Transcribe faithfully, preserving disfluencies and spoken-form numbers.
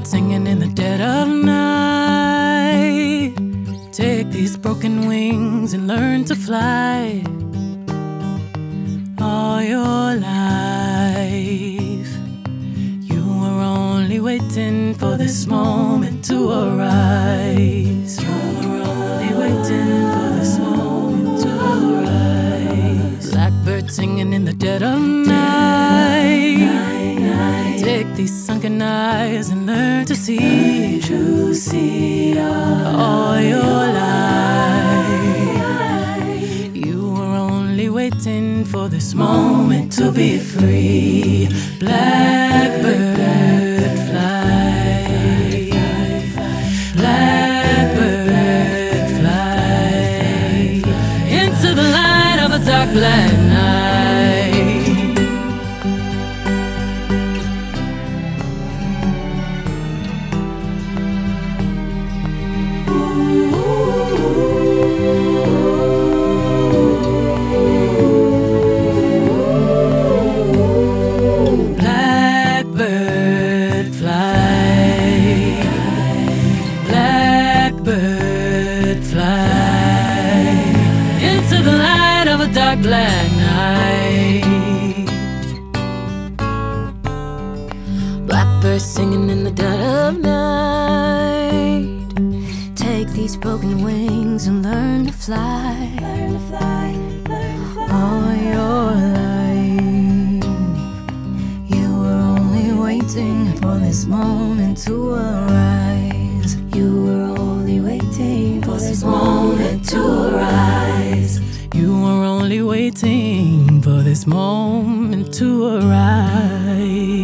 Blackbird singing in the dead of night. Take these broken wings and learn to fly. All your life you were only waiting for this moment to arise. You were only waiting for this moment to arise. Blackbird singing in the dead of night. Take these sunken eyes and learn to see, to see all your life. You were only waiting for this moment to be free. Blackbird fly, blackbird fly into the light of a dark black night. Blackbird fly, blackbird fly into the light of a dark black night. Blackbird singing in the dead of night. Take these broken wings and learn to fly. Learn to fly, learn to fly. All your life you were only waiting for this moment to arise. You were only waiting for this moment to arise. You were only waiting for this moment to arise.